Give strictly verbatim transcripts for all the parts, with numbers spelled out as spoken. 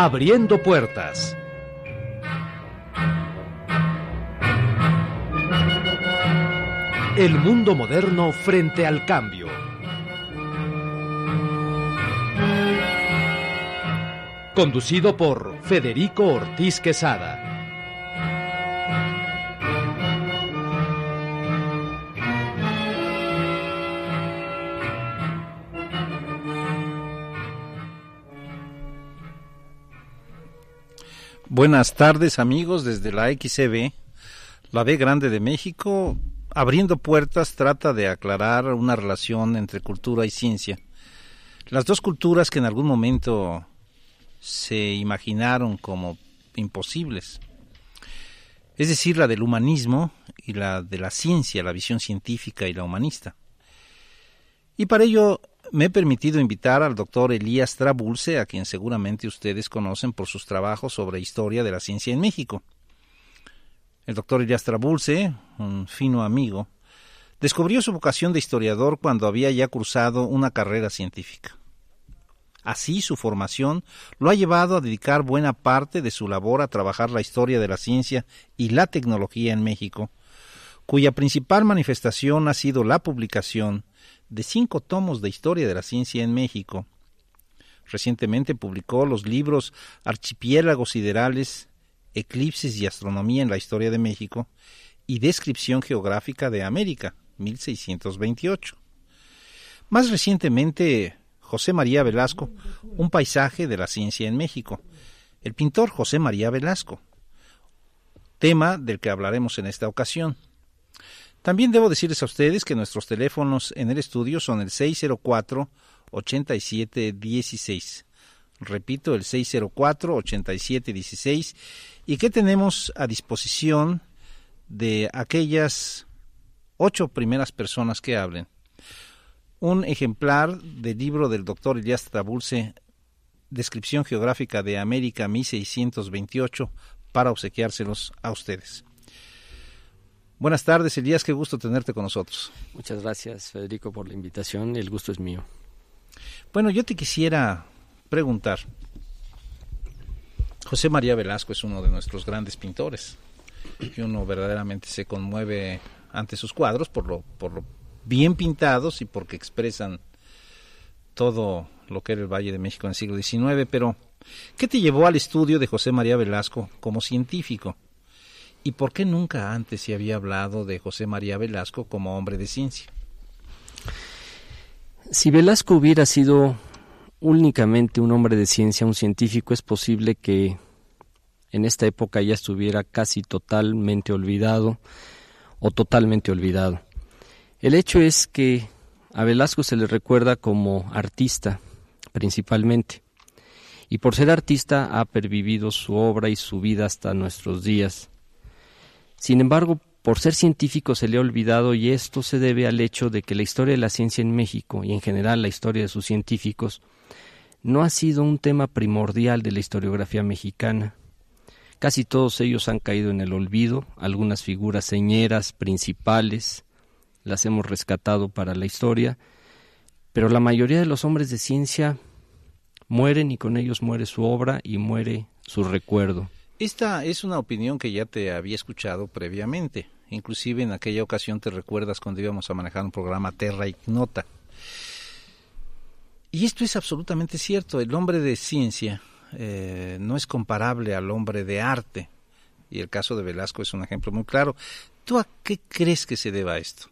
Abriendo puertas. El mundo moderno frente al cambio. Conducido por Federico Ortiz Quesada. Buenas tardes, amigos, desde la X C B, la B Grande de México. Abriendo puertas trata de aclarar una relación entre cultura y ciencia. Las dos culturas que en algún momento se imaginaron como imposibles. Es decir, la del humanismo y la de la ciencia, la visión científica y la humanista. Y para ello me he permitido invitar al doctor Elías Trabulce, a quien seguramente ustedes conocen por sus trabajos sobre historia de la ciencia en México. El doctor Elías Trabulce, un fino amigo, descubrió su vocación de historiador cuando había ya cursado una carrera científica. Así, su formación lo ha llevado a dedicar buena parte de su labor a trabajar la historia de la ciencia y la tecnología en México, cuya principal manifestación ha sido la publicación de cinco tomos de historia de la ciencia en México. Recientemente publicó los libros Archipiélagos siderales, Eclipses y astronomía en la historia de México y Descripción geográfica de América, mil seiscientos veintiocho. Más recientemente, José María Velasco, un paisaje de la ciencia en México. El pintor José María Velasco, tema del que hablaremos en esta ocasión. También debo decirles a ustedes que nuestros teléfonos en el estudio son el seis cero cuatro, ochenta y siete dieciséis. Repito, el seis cero cuatro, ochenta y siete dieciséis, y que tenemos a disposición de aquellas ocho primeras personas que hablen un ejemplar del libro del doctor Elías Trabulce, Descripción geográfica de América mil seiscientos veintiocho, para obsequiárselos a ustedes. Buenas tardes, Elías, qué gusto tenerte con nosotros. Muchas gracias, Federico, por la invitación, el gusto es mío. Bueno, yo te quisiera preguntar, José María Velasco es uno de nuestros grandes pintores, y uno verdaderamente se conmueve ante sus cuadros por lo, por lo bien pintados y porque expresan todo lo que era el Valle de México en el siglo diecinueve, pero ¿qué te llevó al estudio de José María Velasco como científico? ¿Y por qué nunca antes se había hablado de José María Velasco como hombre de ciencia? Si Velasco hubiera sido únicamente un hombre de ciencia, un científico, es posible que en esta época ya estuviera casi totalmente olvidado o totalmente olvidado. El hecho es que a Velasco se le recuerda como artista, principalmente, y por ser artista ha pervivido su obra y su vida hasta nuestros días. Sin embargo, por ser científico se le ha olvidado, y esto se debe al hecho de que la historia de la ciencia en México, y en general la historia de sus científicos, no ha sido un tema primordial de la historiografía mexicana. Casi todos ellos han caído en el olvido, algunas figuras señeras, principales, las hemos rescatado para la historia, pero la mayoría de los hombres de ciencia mueren y con ellos muere su obra y muere su recuerdo. Esta es una opinión que ya te había escuchado previamente, inclusive en aquella ocasión te recuerdas cuando íbamos a manejar un programa Terra Ignota. Y esto es absolutamente cierto, el hombre de ciencia eh, no es comparable al hombre de arte, y el caso de Velasco es un ejemplo muy claro. ¿Tú a qué crees que se deba esto?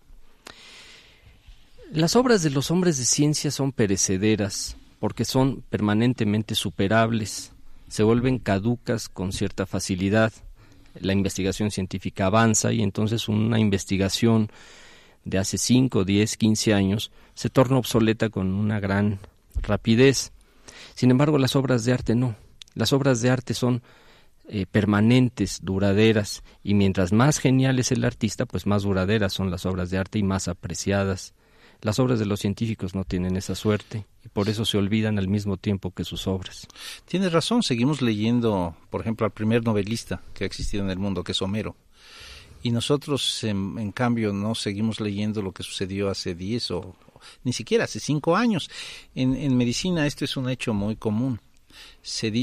Las obras de los hombres de ciencia son perecederas, porque son permanentemente superables, se vuelven caducas con cierta facilidad. La investigación científica avanza y entonces una investigación de hace cinco, diez, quince años se torna obsoleta con una gran rapidez. Sin embargo, las obras de arte no. Las obras de arte son eh, permanentes, duraderas, y mientras más genial es el artista, pues más duraderas son las obras de arte y más apreciadas. Las obras de los científicos no tienen esa suerte y por eso se olvidan al mismo tiempo que sus obras. Tienes razón, seguimos leyendo, por ejemplo, al primer novelista que ha existido en el mundo, que es Homero. Y nosotros, en, en cambio, no seguimos leyendo lo que sucedió hace diez o ni siquiera hace cinco años. En, en medicina esto es un hecho muy común. Se dice,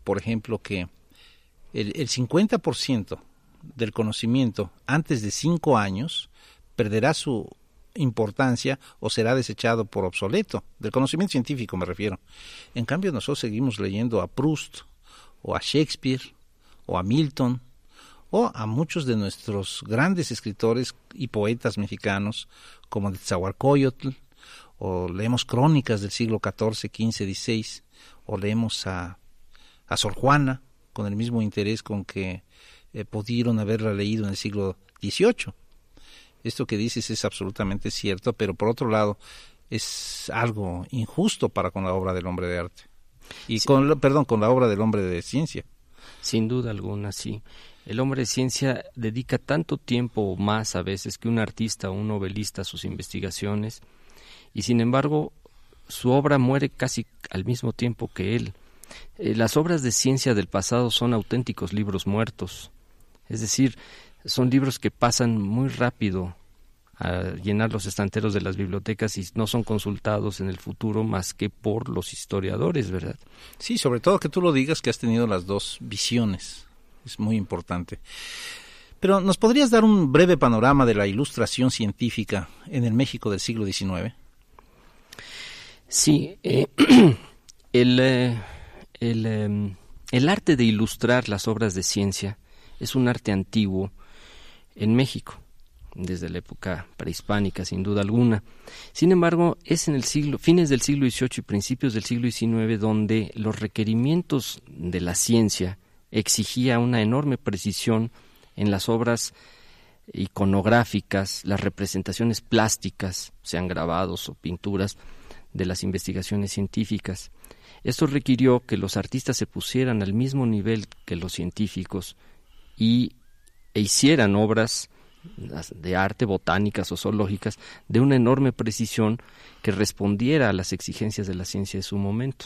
por ejemplo, que el, el cincuenta por ciento del conocimiento antes de cinco años perderá su importancia o será desechado por obsoleto, del conocimiento científico me refiero. En cambio, nosotros seguimos leyendo a Proust, o a Shakespeare, o a Milton, o a muchos de nuestros grandes escritores y poetas mexicanos, como Netzahualcóyotl, o leemos crónicas del siglo catorce, quince, dieciséis, o leemos a, a Sor Juana, con el mismo interés con que eh, pudieron haberla leído en el siglo dieciocho. Esto que dices es absolutamente cierto, pero por otro lado es algo injusto para con la obra del hombre de arte. Y sí. con, perdón, con la obra del hombre de ciencia. Sin duda alguna, sí. El hombre de ciencia dedica tanto tiempo o más a veces que un artista o un novelista a sus investigaciones, y sin embargo su obra muere casi al mismo tiempo que él. Eh, las obras de ciencia del pasado son auténticos libros muertos, es decir, son libros que pasan muy rápido a llenar los estanteros de las bibliotecas y no son consultados en el futuro más que por los historiadores, ¿verdad? Sí, sobre todo que tú lo digas, que has tenido las dos visiones, es muy importante. Pero, ¿nos podrías dar un breve panorama de la ilustración científica en el México del siglo diecinueve? Sí, eh, el, eh, el, eh, el arte de ilustrar las obras de ciencia es un arte antiguo en México, desde la época prehispánica, sin duda alguna. Sin embargo, es en el siglo, fines del siglo dieciocho y principios del siglo diecinueve donde los requerimientos de la ciencia exigía una enorme precisión en las obras iconográficas, las representaciones plásticas, sean grabados o pinturas, de las investigaciones científicas. Esto requirió que los artistas se pusieran al mismo nivel que los científicos y e hicieran obras de arte, botánicas o zoológicas, de una enorme precisión que respondiera a las exigencias de la ciencia de su momento.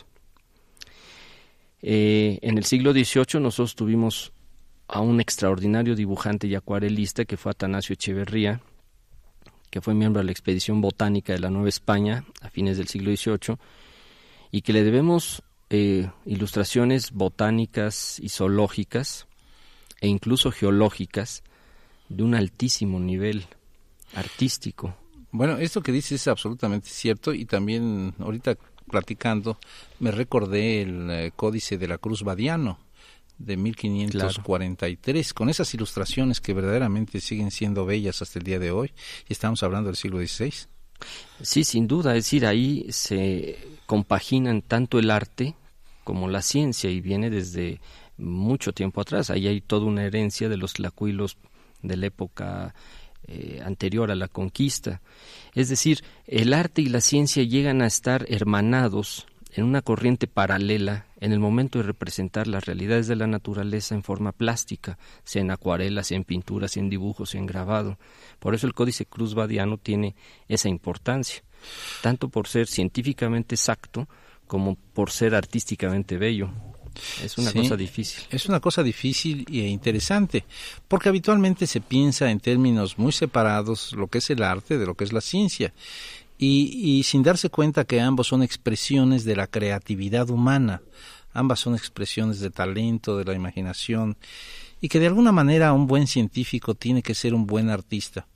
Eh, en el siglo dieciocho nosotros tuvimos a un extraordinario dibujante y acuarelista que fue Atanasio Echeverría, que fue miembro de la expedición botánica de la Nueva España a fines del siglo dieciocho, y que le debemos eh, ilustraciones botánicas y zoológicas, e incluso geológicas, de un altísimo nivel artístico. Bueno, esto que dices es absolutamente cierto, y también ahorita platicando me recordé el eh, Códice de la Cruz Badiano de mil quinientos cuarenta y tres, claro, con esas ilustraciones que verdaderamente siguen siendo bellas hasta el día de hoy, y estamos hablando del siglo dieciséis. Sí, sin duda, es decir, ahí se compaginan tanto el arte como la ciencia, y viene desde mucho tiempo atrás. Ahí hay toda una herencia de los tlacuilos de la época eh, anterior a la conquista. Es decir, el arte y la ciencia llegan a estar hermanados en una corriente paralela en el momento de representar las realidades de la naturaleza en forma plástica, sea en acuarela, sea en pintura, sea en dibujos, sea en grabado. Por eso el Códice Cruz Badiano tiene esa importancia, tanto por ser científicamente exacto como por ser artísticamente bello. Es una sí, cosa difícil. Es una cosa difícil e interesante, porque habitualmente se piensa en términos muy separados lo que es el arte de lo que es la ciencia, y, y sin darse cuenta que ambos son expresiones de la creatividad humana, ambas son expresiones de talento, de la imaginación, y que de alguna manera un buen científico tiene que ser un buen artista.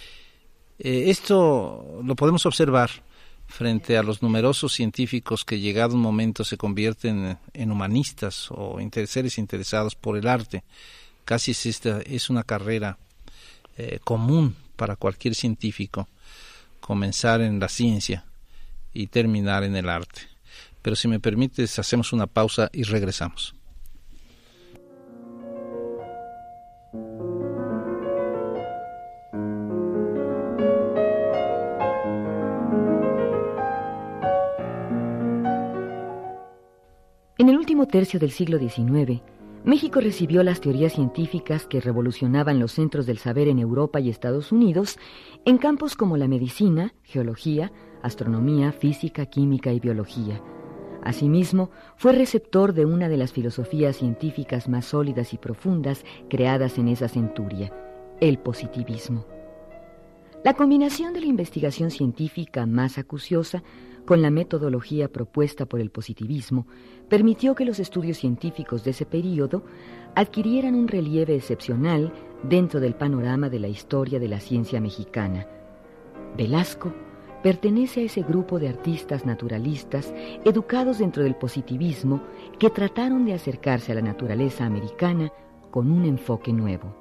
Eh, esto lo podemos observar frente a los numerosos científicos que llegado un momento se convierten en humanistas o inter- seres interesados por el arte. Casi es, esta, es una carrera eh, común para cualquier científico, comenzar en la ciencia y terminar en el arte. Pero si me permites, hacemos una pausa y regresamos. En el último tercio del siglo diecinueve, México recibió las teorías científicas que revolucionaban los centros del saber en Europa y Estados Unidos en campos como la medicina, geología, astronomía, física, química y biología. Asimismo, fue receptor de una de las filosofías científicas más sólidas y profundas creadas en esa centuria, el positivismo. La combinación de la investigación científica más acuciosa con la metodología propuesta por el positivismo permitió que los estudios científicos de ese período adquirieran un relieve excepcional dentro del panorama de la historia de la ciencia mexicana. Velasco pertenece a ese grupo de artistas naturalistas educados dentro del positivismo que trataron de acercarse a la naturaleza americana con un enfoque nuevo.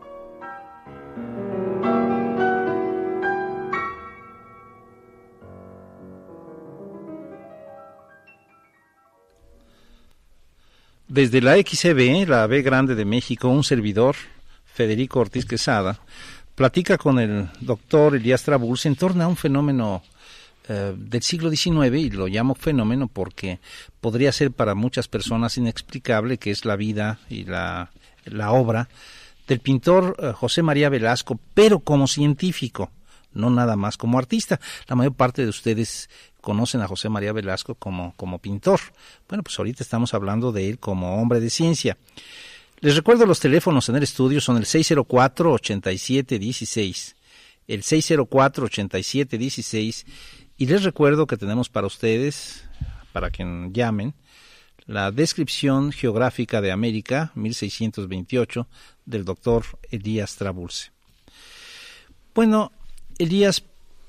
Desde la X C B, la B Grande de México, un servidor, Federico Ortiz Quesada, platica con el doctor Elías Trabulsi en torno a un fenómeno eh, del siglo diecinueve, y lo llamo fenómeno porque podría ser para muchas personas inexplicable, que es la vida y la, la obra del pintor eh, José María Velasco, pero como científico, no nada más como artista. La mayor parte de ustedes conocen a José María Velasco como, como pintor. Bueno, pues ahorita estamos hablando de él como hombre de ciencia. Les recuerdo los teléfonos en el estudio, son el seis cero cuatro, ochenta y siete dieciséis, el seis cero cuatro, ochenta y siete dieciséis, y les recuerdo que tenemos para ustedes, para quien llamen, la descripción geográfica de América, mil seiscientos veintiocho, del doctor Elías Trabulsi. Bueno, Elías,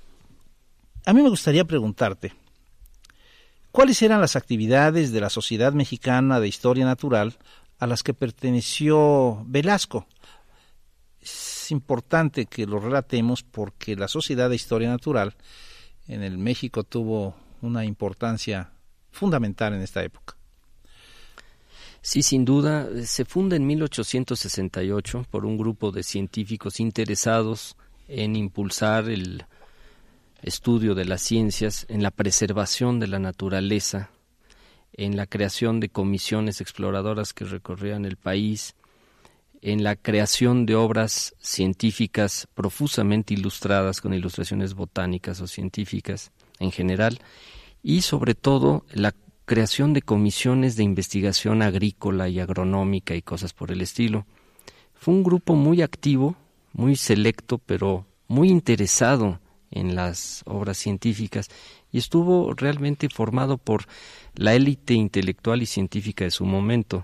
a mí me gustaría preguntarte, ¿cuáles eran las actividades de la Sociedad Mexicana de Historia Natural a las que perteneció Velasco? Es importante que lo relatemos porque la Sociedad de Historia Natural en el México tuvo una importancia fundamental en esta época. Sí, sin duda, se funda en mil ochocientos sesenta y ocho por un grupo de científicos interesados en impulsar el estudio de las ciencias, en la preservación de la naturaleza, en la creación de comisiones exploradoras que recorrían el país, en la creación de obras científicas profusamente ilustradas con ilustraciones botánicas o científicas en general, y sobre todo la creación de comisiones de investigación agrícola y agronómica y cosas por el estilo. Fue un grupo muy activo, muy selecto, pero muy interesado en las obras científicas, y estuvo realmente formado por la élite intelectual y científica de su momento.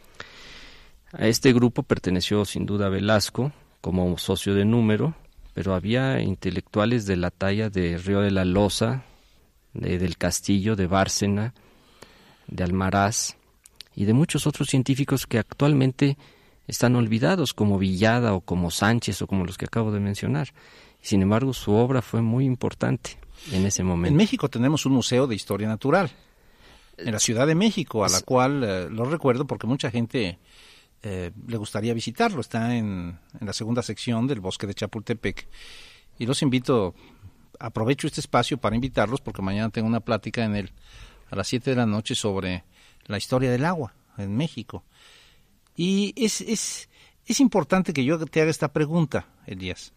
A este grupo perteneció sin duda Velasco como socio de número, pero había intelectuales de la talla de Río de la Loza, de del Castillo, de Bárcena, de Almaraz y de muchos otros científicos que actualmente están olvidados, como Villada o como Sánchez o como los que acabo de mencionar. Sin embargo, su obra fue muy importante en ese momento. En México tenemos un museo de historia natural, en la Ciudad de México, a la cual eh, lo recuerdo porque mucha gente eh, le gustaría visitarlo. Está en, en la segunda sección del Bosque de Chapultepec. Y los invito, aprovecho este espacio para invitarlos porque mañana tengo una plática en él a las siete de la noche sobre la historia del agua en México. Y es, es, es importante que yo te haga esta pregunta, Elías.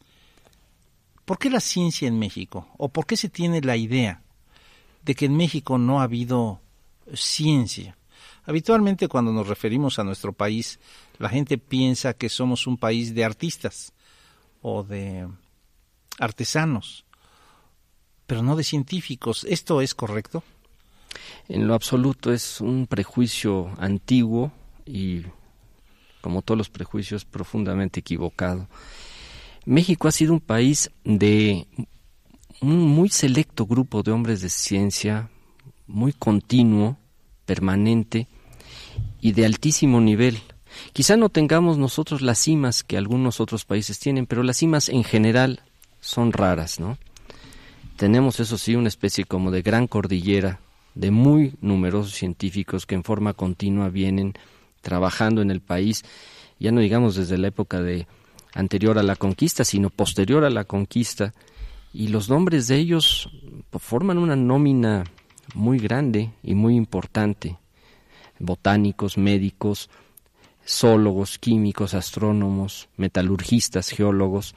¿Por qué la ciencia en México? ¿O por qué se tiene la idea de que en México no ha habido ciencia? Habitualmente cuando nos referimos a nuestro país, la gente piensa que somos un país de artistas o de artesanos, pero no de científicos. ¿Esto es correcto? En lo absoluto es un prejuicio antiguo y, como todos los prejuicios, profundamente equivocado. México ha sido un país de un muy selecto grupo de hombres de ciencia, muy continuo, permanente y de altísimo nivel. Quizá no tengamos nosotros las cimas que algunos otros países tienen, pero las cimas en general son raras, ¿no? Tenemos, eso sí, una especie como de gran cordillera de muy numerosos científicos que en forma continua vienen trabajando en el país, ya no digamos desde la época de anterior a la conquista, sino posterior a la conquista, y los nombres de ellos forman una nómina muy grande y muy importante. Botánicos, médicos, zoólogos, químicos, astrónomos, metalurgistas, geólogos,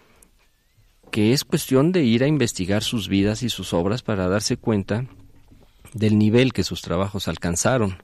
que es cuestión de ir a investigar sus vidas y sus obras para darse cuenta del nivel que sus trabajos alcanzaron.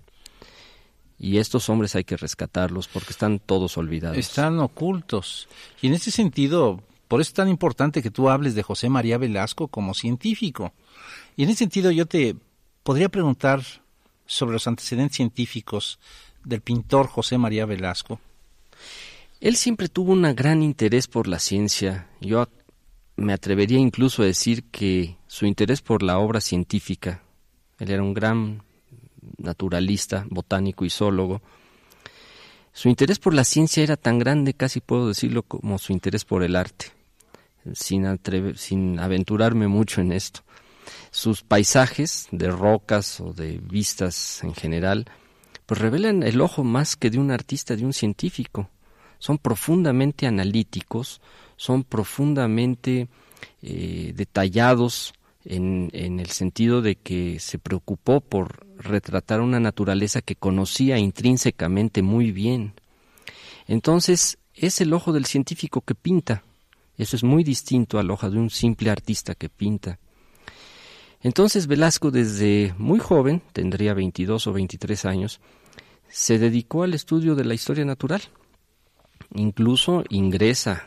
Y estos hombres hay que rescatarlos porque están todos olvidados. Están ocultos. Y en ese sentido, Por eso es tan importante que tú hables de José María Velasco como científico. Y en ese sentido yo te podría preguntar sobre los antecedentes científicos del pintor José María Velasco. Él siempre tuvo un gran interés por la ciencia. Yo me atrevería incluso a decir que su interés por la obra científica, él era un gran naturalista, botánico y zoólogo, su interés por la ciencia era tan grande, casi puedo decirlo, como su interés por el arte, sin, atreve, sin aventurarme mucho en esto. Sus paisajes de rocas o de vistas en general, pues revelan el ojo más que de un artista, de un científico. Son profundamente analíticos, son profundamente eh, detallados en, en el sentido de que se preocupó por retratar una naturaleza que conocía intrínsecamente muy bien. Entonces, es el ojo del científico que pinta. Eso es muy distinto al ojo de un simple artista que pinta. Entonces, Velasco, desde muy joven, tendría veintidós o veintitrés años, se dedicó al estudio de la historia natural. Incluso ingresa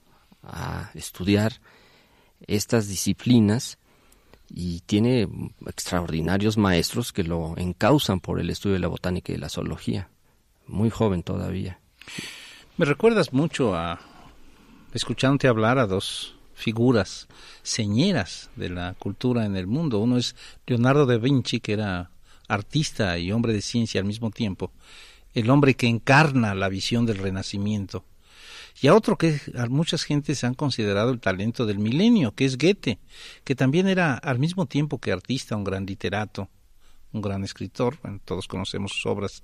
a estudiar estas disciplinas y tiene extraordinarios maestros que lo encausan por el estudio de la botánica y de la zoología. Muy joven todavía. Me recuerdas mucho a, escuchándote hablar, a dos figuras señeras de la cultura en el mundo. Uno es Leonardo da Vinci, que era artista y hombre de ciencia al mismo tiempo, el hombre que encarna la visión del Renacimiento. Y a otro que a muchas gentes han considerado el talento del milenio, que es Goethe, que también era al mismo tiempo que artista, un gran literato, un gran escritor. Bueno, todos conocemos sus obras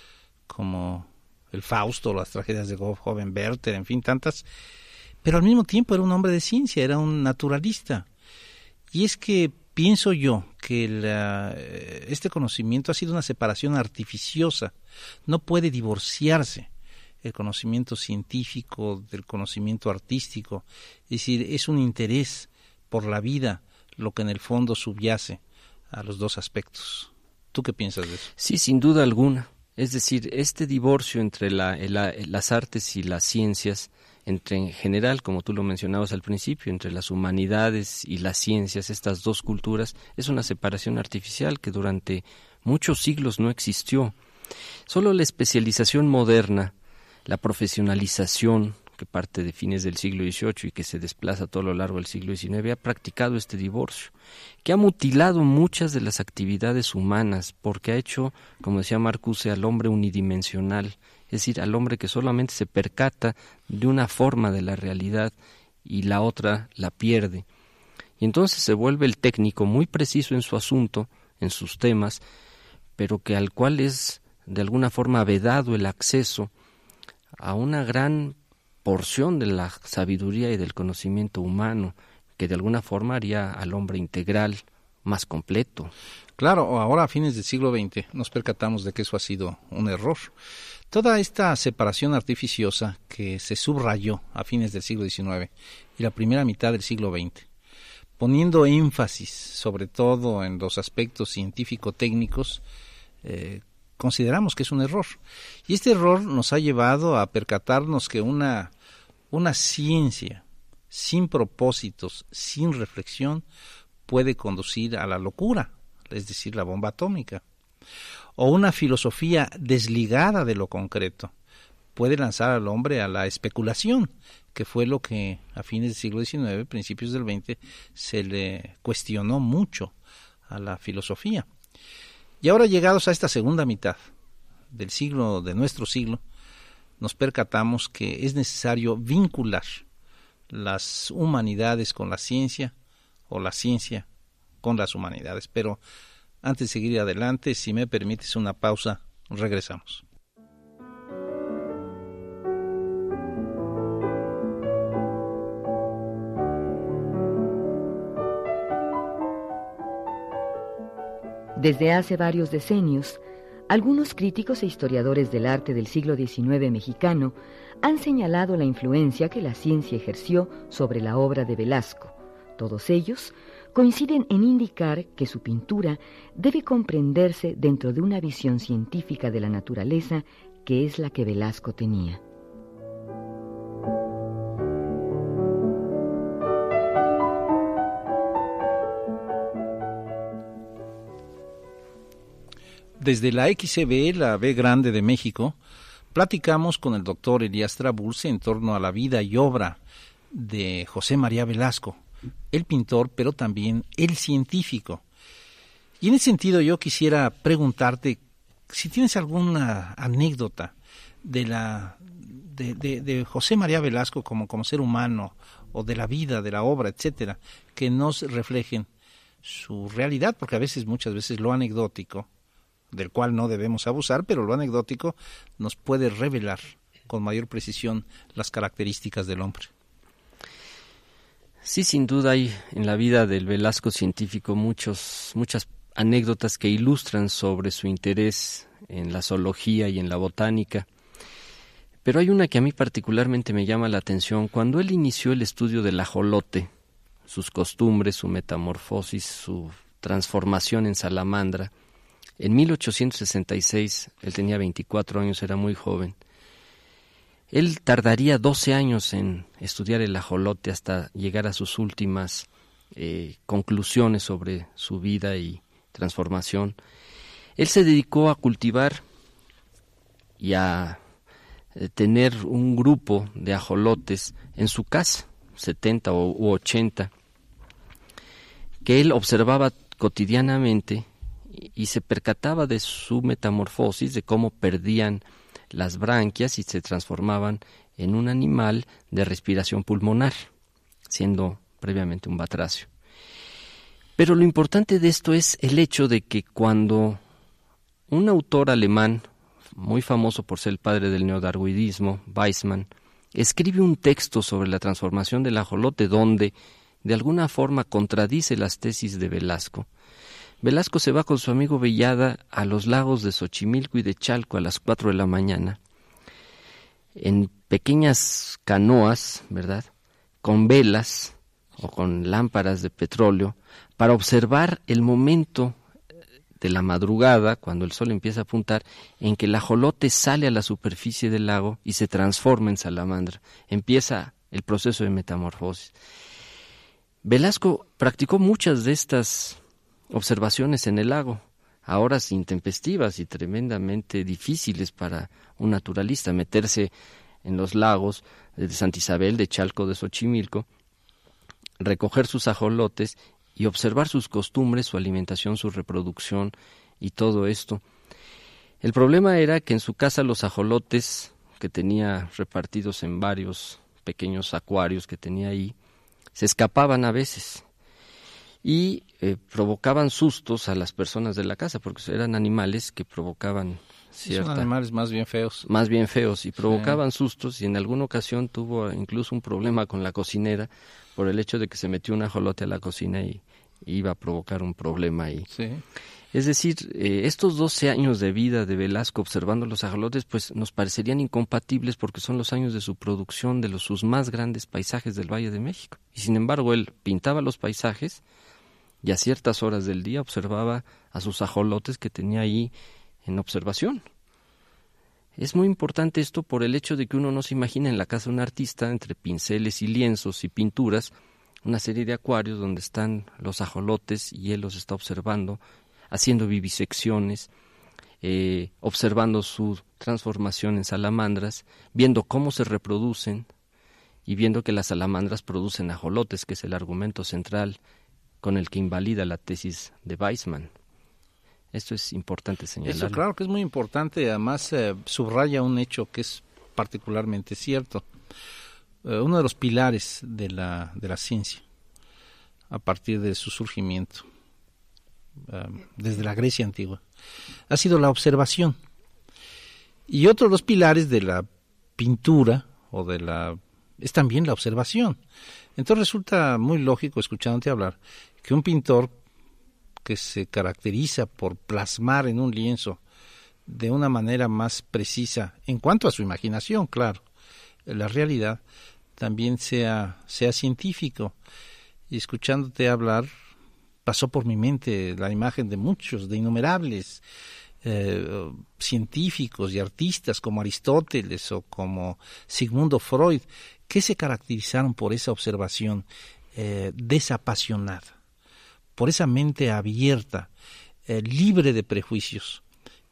como el Fausto, las tragedias de joven Werther, en fin, tantas. Pero al mismo tiempo era un hombre de ciencia, era un naturalista. Y es que pienso yo que la, este conocimiento ha sido una separación artificiosa. No puede divorciarse el conocimiento científico del conocimiento artístico. Es decir, es un interés por la vida lo que en el fondo subyace a los dos aspectos. ¿Tú qué piensas de eso? Sí, sin duda alguna. Es decir, este divorcio entre la, la, las artes y las ciencias, entre en general, como tú lo mencionabas al principio, entre las humanidades y las ciencias, estas dos culturas, es una separación artificial que durante muchos siglos no existió. Solo la especialización moderna, la profesionalización que parte de fines del siglo dieciocho y que se desplaza a todo lo largo del siglo diecinueve, ha practicado este divorcio, que ha mutilado muchas de las actividades humanas, porque ha hecho, como decía Marcuse, al hombre unidimensional, es decir, al hombre que solamente se percata de una forma de la realidad y la otra la pierde. Y entonces se vuelve el técnico muy preciso en su asunto, en sus temas, pero que al cual es de alguna forma vedado el acceso a una gran porción de la sabiduría y del conocimiento humano, que de alguna forma haría al hombre integral, más completo. Claro, ahora a fines del siglo veinte nos percatamos de que eso ha sido un error. Toda esta separación artificiosa que se subrayó a fines del siglo diecinueve y la primera mitad del siglo veinte, poniendo énfasis sobre todo en los aspectos científico-técnicos, eh, consideramos que es un error. Y este error nos ha llevado a percatarnos que una, una ciencia sin propósitos, sin reflexión, puede conducir a la locura, es decir, la bomba atómica. O una filosofía desligada de lo concreto puede lanzar al hombre a la especulación, que fue lo que a fines del siglo diecinueve, principios del veinte, se le cuestionó mucho a la filosofía. Y ahora, llegados a esta segunda mitad del siglo, de nuestro siglo, nos percatamos que es necesario vincular las humanidades con la ciencia o la ciencia con las humanidades. Pero antes de seguir adelante, si me permites una pausa, regresamos. Desde hace varios decenios, algunos críticos e historiadores del arte del siglo diecinueve mexicano han señalado la influencia que la ciencia ejerció sobre la obra de Velasco. Todos ellos coinciden en indicar que su pintura debe comprenderse dentro de una visión científica de la naturaleza que es la que Velasco tenía. Desde la X C B, la B Grande de México, platicamos con el doctor Elías Trabulce en torno a la vida y obra de José María Velasco, el pintor, pero también el científico. Y en ese sentido yo quisiera preguntarte si tienes alguna anécdota de la de, de, de José María Velasco como, como ser humano, o de la vida, de la obra, etcétera, que nos reflejen su realidad, porque a veces, muchas veces, lo anecdótico, del cual no debemos abusar, pero lo anecdótico nos puede revelar con mayor precisión las características del hombre. Sí, sin duda hay en la vida del Velasco científico muchos, muchas anécdotas que ilustran sobre su interés en la zoología y en la botánica. Pero hay una que a mí particularmente me llama la atención. Cuando él inició el estudio del ajolote, sus costumbres, su metamorfosis, su transformación en salamandra, en mil ochocientos sesenta y seis, él tenía veinticuatro años, era muy joven. Él tardaría doce años en estudiar el ajolote hasta llegar a sus últimas eh, conclusiones sobre su vida y transformación. Él se dedicó a cultivar y a tener un grupo de ajolotes en su casa, setenta u ochenta, que él observaba cotidianamente y se percataba de su metamorfosis, de cómo perdían las branquias y se transformaban en un animal de respiración pulmonar, siendo previamente un batracio. Pero lo importante de esto es el hecho de que cuando un autor alemán, muy famoso por ser el padre del neodarwinismo, Weizmann, escribe un texto sobre la transformación del ajolote donde de alguna forma contradice las tesis de Velasco. Velasco se va con su amigo Vellada a los lagos de Xochimilco y de Chalco a las cuatro de la mañana, en pequeñas canoas, ¿verdad?, con velas o con lámparas de petróleo, para observar el momento de la madrugada, cuando el sol empieza a apuntar, en que el ajolote sale a la superficie del lago y se transforma en salamandra. Empieza el proceso de metamorfosis. Velasco practicó muchas de estas observaciones en el lago, a horas intempestivas y tremendamente difíciles para un naturalista, meterse en los lagos de Santa Isabel, de Chalco, de Xochimilco, recoger sus ajolotes y observar sus costumbres, su alimentación, su reproducción y todo esto. El problema era que en su casa los ajolotes, que tenía repartidos en varios pequeños acuarios que tenía ahí, se escapaban a veces y eh, provocaban sustos a las personas de la casa, porque eran animales que provocaban cierta... Son animales más bien feos. Más bien feos, y provocaban sí. sustos, y en alguna ocasión tuvo incluso un problema con la cocinera por el hecho de que se metió un ajolote a la cocina y, y iba a provocar un problema ahí. Sí. Es decir, eh, estos doce años de vida de Velasco observando los ajolotes, pues nos parecerían incompatibles porque son los años de su producción de los, sus más grandes paisajes del Valle de México. Y sin embargo, él pintaba los paisajes y a ciertas horas del día observaba a sus ajolotes que tenía ahí en observación. Es muy importante esto por el hecho de que uno no se imagina en la casa de un artista, entre pinceles y lienzos y pinturas, una serie de acuarios donde están los ajolotes y él los está observando, haciendo vivisecciones, eh, observando su transformación en salamandras, viendo cómo se reproducen y viendo que las salamandras producen ajolotes, que es el argumento central con el que invalida la tesis de Weizmann. Esto es importante señalarlo. Eso, claro que es muy importante. Además, eh, subraya un hecho que es particularmente cierto. Eh, uno de los pilares de la, de la ciencia, a partir de su surgimiento, eh, desde la Grecia antigua, ha sido la observación. Y otro de los pilares de la pintura, o de la es también la observación. Entonces resulta muy lógico, escuchándote hablar, que un pintor que se caracteriza por plasmar en un lienzo de una manera más precisa, en cuanto a su imaginación, claro, la realidad, también sea, sea científico. Y escuchándote hablar, pasó por mi mente la imagen de muchos, de innumerables eh, científicos y artistas como Aristóteles o como Sigmundo Freud, que se caracterizaron por esa observación eh, desapasionada, por esa mente abierta, eh, libre de prejuicios,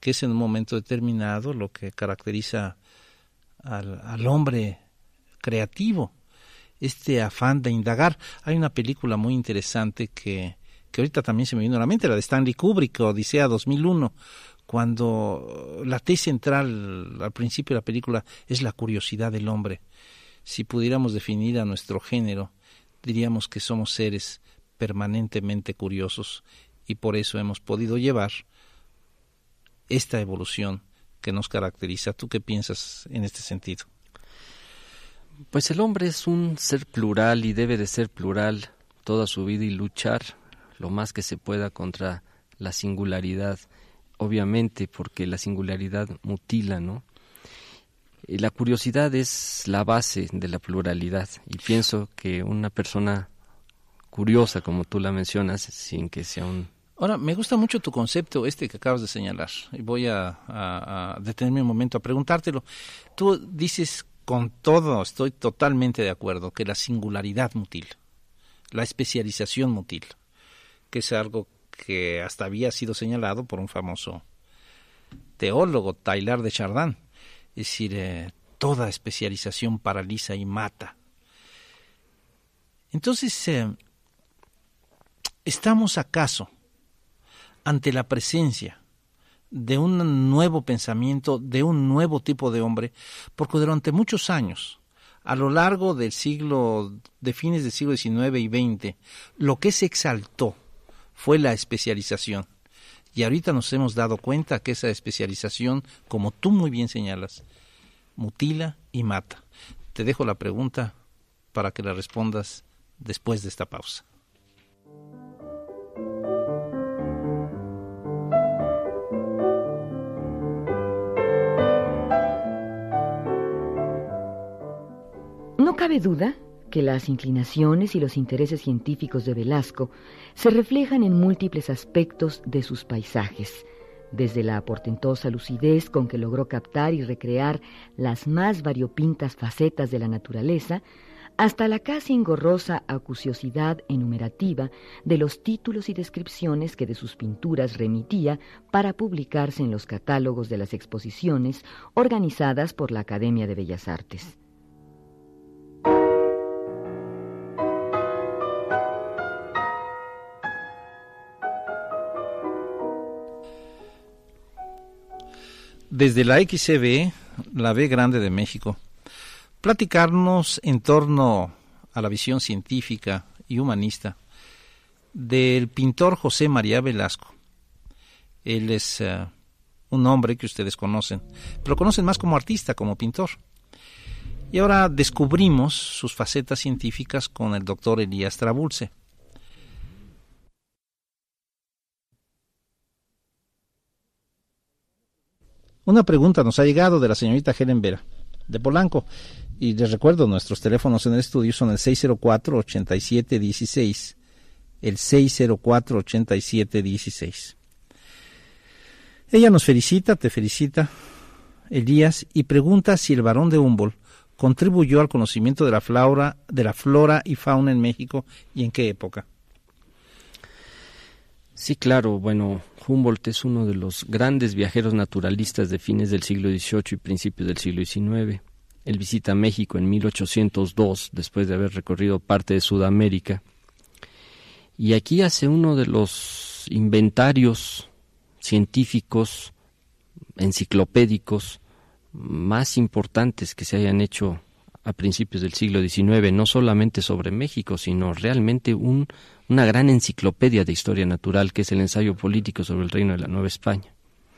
que es en un momento determinado lo que caracteriza al, al hombre creativo, este afán de indagar. Hay una película muy interesante que, que ahorita también se me vino a la mente, la de Stanley Kubrick, Odisea dos mil uno, cuando la tesis central al principio de la película es la curiosidad del hombre. Si pudiéramos definir a nuestro género, diríamos que somos seres permanentemente curiosos y por eso hemos podido llevar esta evolución que nos caracteriza. ¿Tú qué piensas en este sentido? Pues el hombre es un ser plural y debe de ser plural toda su vida y luchar lo más que se pueda contra la singularidad, obviamente porque la singularidad mutila, ¿no? Y la curiosidad es la base de la pluralidad y pienso que una persona curiosa, como tú la mencionas, sin que sea un... Ahora, me gusta mucho tu concepto este que acabas de señalar y voy a, a, a detenerme un momento a preguntártelo. Tú dices con todo, estoy totalmente de acuerdo, que la singularidad mutila, la especialización mutila, que es algo que hasta había sido señalado por un famoso teólogo, Teilhard de Chardin. Es decir, eh, toda especialización paraliza y mata. Entonces, eh, ¿estamos acaso ante la presencia de un nuevo pensamiento, de un nuevo tipo de hombre? Porque durante muchos años, a lo largo del siglo, de fines del siglo diecinueve y veinte, lo que se exaltó fue la especialización. Y ahorita nos hemos dado cuenta que esa especialización, como tú muy bien señalas, mutila y mata. Te dejo la pregunta para que la respondas después de esta pausa. No cabe duda que las inclinaciones y los intereses científicos de Velasco se reflejan en múltiples aspectos de sus paisajes, desde la portentosa lucidez con que logró captar y recrear las más variopintas facetas de la naturaleza, hasta la casi engorrosa acuciosidad enumerativa de los títulos y descripciones que de sus pinturas remitía para publicarse en los catálogos de las exposiciones organizadas por la Academia de Bellas Artes. Desde la X C B, la B grande de México, platicarnos en torno a la visión científica y humanista del pintor José María Velasco. Él es uh, un hombre que ustedes conocen, pero conocen más como artista, como pintor. Y ahora descubrimos sus facetas científicas con el doctor Elías Trabulce. Una pregunta nos ha llegado de la señorita Helen Vera, de Polanco, y les recuerdo, nuestros teléfonos en el estudio son el seis cero cuatro, ochenta y siete dieciséis, el seis cero cuatro, ochenta y siete dieciséis. Ella nos felicita, te felicita, Elías, y pregunta si el Barón de Humboldt contribuyó al conocimiento de la flora, de la flora y fauna en México y en qué época. Sí, claro, bueno, Humboldt es uno de los grandes viajeros naturalistas de fines del siglo dieciocho y principios del siglo diecinueve. Él visita México en mil ochocientos dos, después de haber recorrido parte de Sudamérica. Y aquí hace uno de los inventarios científicos, enciclopédicos, más importantes que se hayan hecho a principios del siglo diecinueve, no solamente sobre México, sino realmente un, una gran enciclopedia de historia natural, que es el ensayo político sobre el Reino de la Nueva España.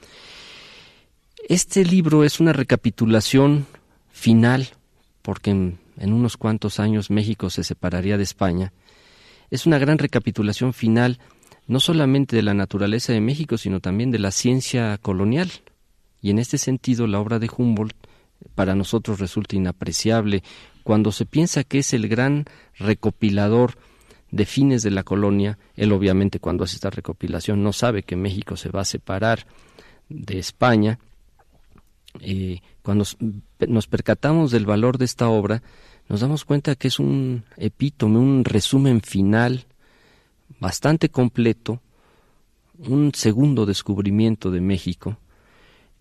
Este libro es una recapitulación final, porque en, en unos cuantos años México se separaría de España. Es una gran recapitulación final, no solamente de la naturaleza de México, sino también de la ciencia colonial. Y en este sentido, la obra de Humboldt para nosotros resulta inapreciable cuando se piensa que es el gran recopilador de fines de la colonia. Él obviamente cuando hace esta recopilación no sabe que México se va a separar de España. Eh, cuando nos percatamos del valor de esta obra, nos damos cuenta que es un epítome, un resumen final bastante completo, un segundo descubrimiento de México,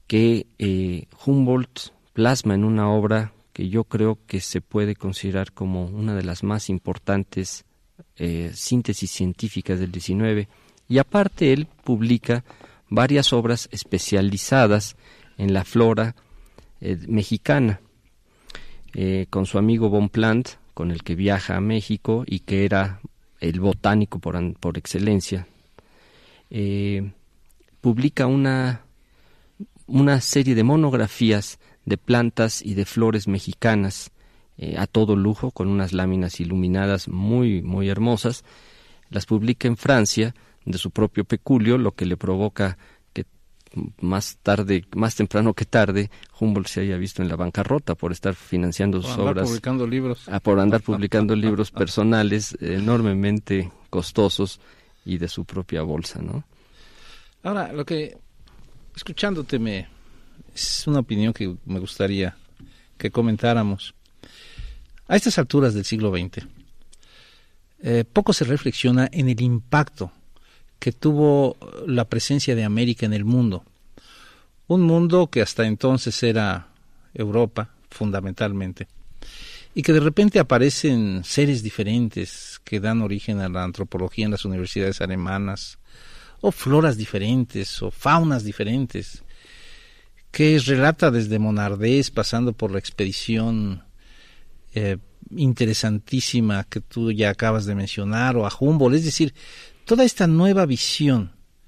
que eh, Humboldt plasma en una obra que yo creo que se puede considerar como una de las más importantes eh, síntesis científicas del diecinueve, y aparte él publica varias obras especializadas en la flora eh, mexicana, eh, con su amigo Bonpland, con el que viaja a México y que era el botánico por, por excelencia. Eh, publica una, una serie de monografías de plantas y de flores mexicanas eh, a todo lujo, con unas láminas iluminadas muy, muy hermosas. Las publica en Francia, de su propio peculio, lo que le provoca que más tarde, más temprano que tarde, Humboldt se haya visto en la bancarrota por estar financiando sus por obras, publicando libros. Ah, por andar publicando libros personales enormemente costosos y de su propia bolsa, ¿no? Ahora, lo que, escuchándote, me, es una opinión que me gustaría que comentáramos. A estas alturas del siglo veinte, eh, poco se reflexiona en el impacto que tuvo la presencia de América en el mundo. Un mundo que hasta entonces era Europa, fundamentalmente, y que de repente aparecen seres diferentes que dan origen a la antropología en las universidades alemanas, o floras diferentes, o faunas diferentes, que relata desde Monardés, pasando por la expedición eh, interesantísima que tú ya acabas de mencionar, o a Humboldt, es decir, toda esta nueva visión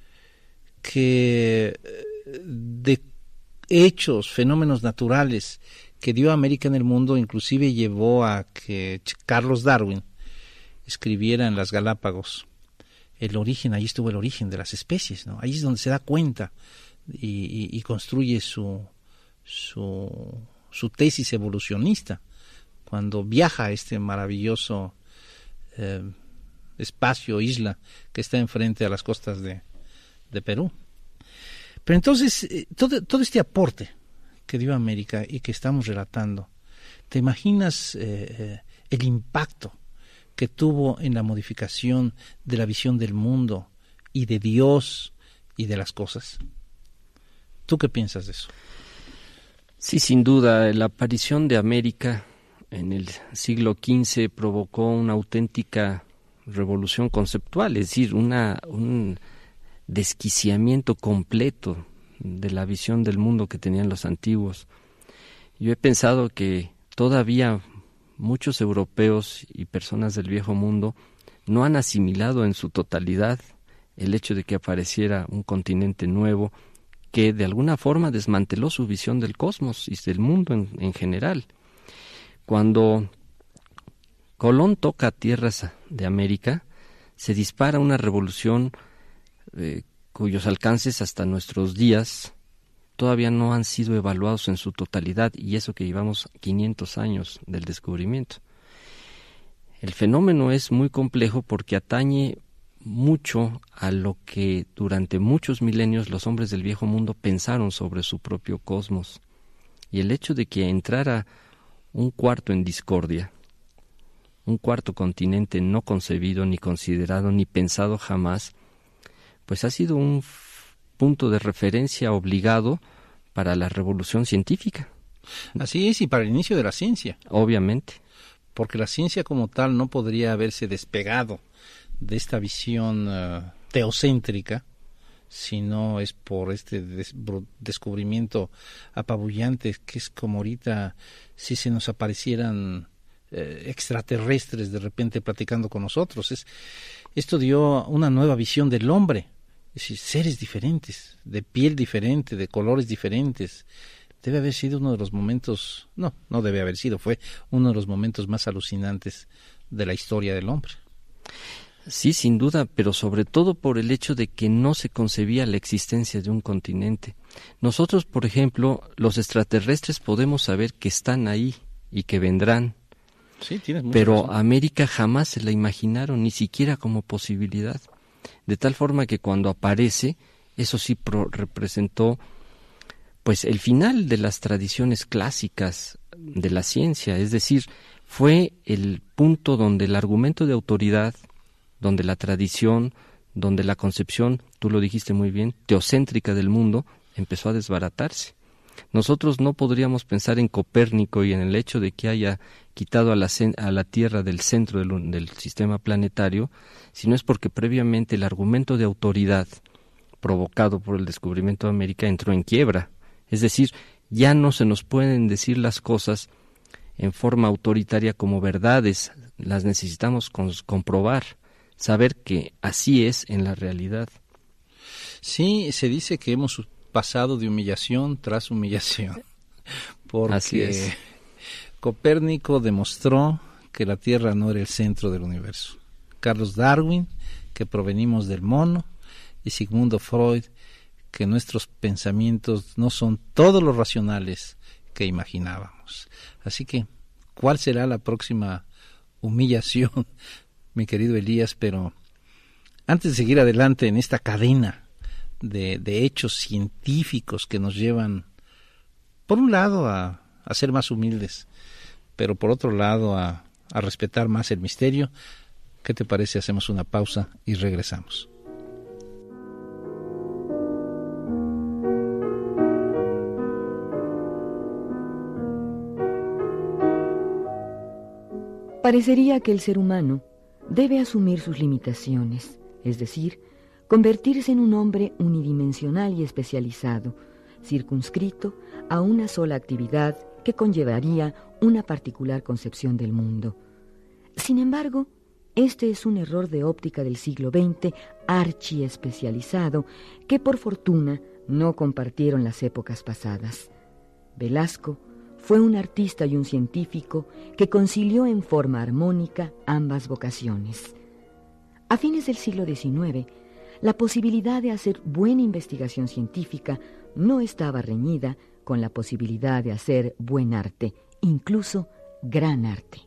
que de hechos, fenómenos naturales que dio América en el mundo, inclusive llevó a que Carlos Darwin escribiera en las Galápagos el origen, ahí estuvo el origen de las especies, ¿no? Ahí es donde se da cuenta y, y, y construye su, su, su tesis evolucionista, cuando viaja a este maravilloso eh, espacio, isla, que está enfrente a las costas de, de Perú. Pero entonces, eh, todo, todo este aporte que dio América y que estamos relatando, ¿te imaginas eh, eh, el impacto que tuvo en la modificación de la visión del mundo y de Dios y de las cosas? ¿Tú qué piensas de eso? Sí, sin duda, la aparición de América en el siglo quince provocó una auténtica revolución conceptual, es decir, una, un desquiciamiento completo de la visión del mundo que tenían los antiguos. Yo he pensado que todavía muchos europeos y personas del viejo mundo no han asimilado en su totalidad el hecho de que apareciera un continente nuevo que de alguna forma desmanteló su visión del cosmos y del mundo en, en general. Cuando Colón toca tierras de América, se dispara una revolución eh, cuyos alcances hasta nuestros días todavía no han sido evaluados en su totalidad, y eso que llevamos quinientos años del descubrimiento. El fenómeno es muy complejo porque atañe mucho a lo que durante muchos milenios los hombres del viejo mundo pensaron sobre su propio cosmos, y el hecho de que entrara un cuarto en discordia, un cuarto continente no concebido, ni considerado, ni pensado jamás, pues ha sido un f- punto de referencia obligado para la revolución científica. Así es, y para el inicio de la ciencia. Obviamente. Porque la ciencia como tal no podría haberse despegado de esta visión uh, teocéntrica, si no es por este des- descubrimiento apabullante, que es como ahorita si se nos aparecieran eh, extraterrestres de repente platicando con nosotros. Es, esto dio una nueva visión del hombre, es decir, seres diferentes, de piel diferente, de colores diferentes. Debe haber sido uno de los momentos, no, no debe haber sido, fue uno de los momentos más alucinantes de la historia del hombre. Sí, sin duda, pero sobre todo por el hecho de que no se concebía la existencia de un continente. Nosotros, por ejemplo, los extraterrestres podemos saber que están ahí y que vendrán. Sí, tienes mucha pero razón. América jamás se la imaginaron, ni siquiera como posibilidad. De tal forma que cuando aparece, eso sí pro- representó pues el final de las tradiciones clásicas de la ciencia, es decir, fue el punto donde el argumento de autoridad, donde la tradición, donde la concepción, tú lo dijiste muy bien, teocéntrica del mundo, empezó a desbaratarse. Nosotros no podríamos pensar en Copérnico y en el hecho de que haya quitado a la, a la Tierra del centro del, del sistema planetario, si no es porque previamente el argumento de autoridad provocado por el descubrimiento de América entró en quiebra. Es decir, ya no se nos pueden decir las cosas en forma autoritaria como verdades, las necesitamos comprobar, saber que así es en la realidad. Sí, se dice que hemos pasado de humillación tras humillación, porque así es. Copérnico demostró que la Tierra no era el centro del universo. Carlos Darwin, que provenimos del mono, y Sigmund Freud, que nuestros pensamientos no son todos los racionales que imaginábamos. Así que, ¿cuál será la próxima humillación, mi querido Elías? Pero antes de seguir adelante en esta cadena de, de hechos científicos que nos llevan, por un lado, a, a ser más humildes, pero por otro lado, a, a respetar más el misterio, ¿qué te parece? Hacemos una pausa y regresamos. Parecería que el ser humano debe asumir sus limitaciones, es decir, convertirse en un hombre unidimensional y especializado, circunscrito a una sola actividad que conllevaría una particular concepción del mundo. Sin embargo, este es un error de óptica del siglo veinte archiespecializado que por fortuna no compartieron las épocas pasadas. Velasco fue un artista y un científico que concilió en forma armónica ambas vocaciones. A fines del siglo diecinueve, la posibilidad de hacer buena investigación científica no estaba reñida con la posibilidad de hacer buen arte, incluso gran arte.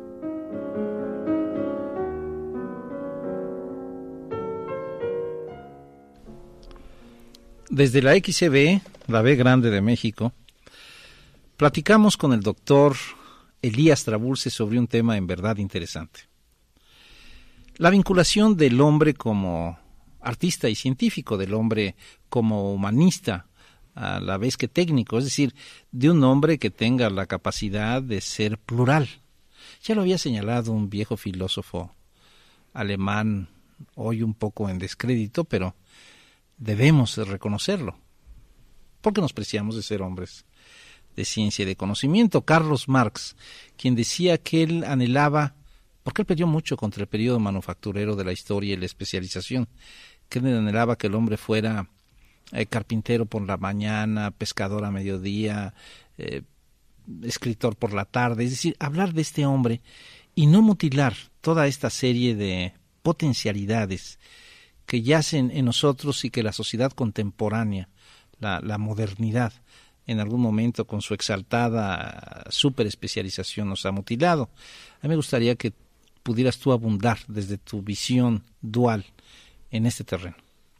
Desde la X C B, la B grande de México, platicamos con el doctor Elías Trabulce sobre un tema en verdad interesante. La vinculación del hombre como artista y científico, del hombre como humanista, a la vez que técnico, es decir, de un hombre que tenga la capacidad de ser plural. Ya lo había señalado un viejo filósofo alemán, hoy un poco en descrédito, pero debemos reconocerlo, porque nos preciamos de ser hombres de ciencia y de conocimiento. Carlos Marx, quien decía que él anhelaba, porque él peleó mucho contra el periodo manufacturero de la historia y la especialización, que él anhelaba que el hombre fuera eh, carpintero por la mañana, pescador a mediodía, eh, escritor por la tarde, es decir, hablar de este hombre y no mutilar toda esta serie de potencialidades que yacen en nosotros y que la sociedad contemporánea, la, la modernidad, en algún momento con su exaltada super especialización nos ha mutilado. A mí me gustaría que pudieras tú abundar desde tu visión dual en este terreno.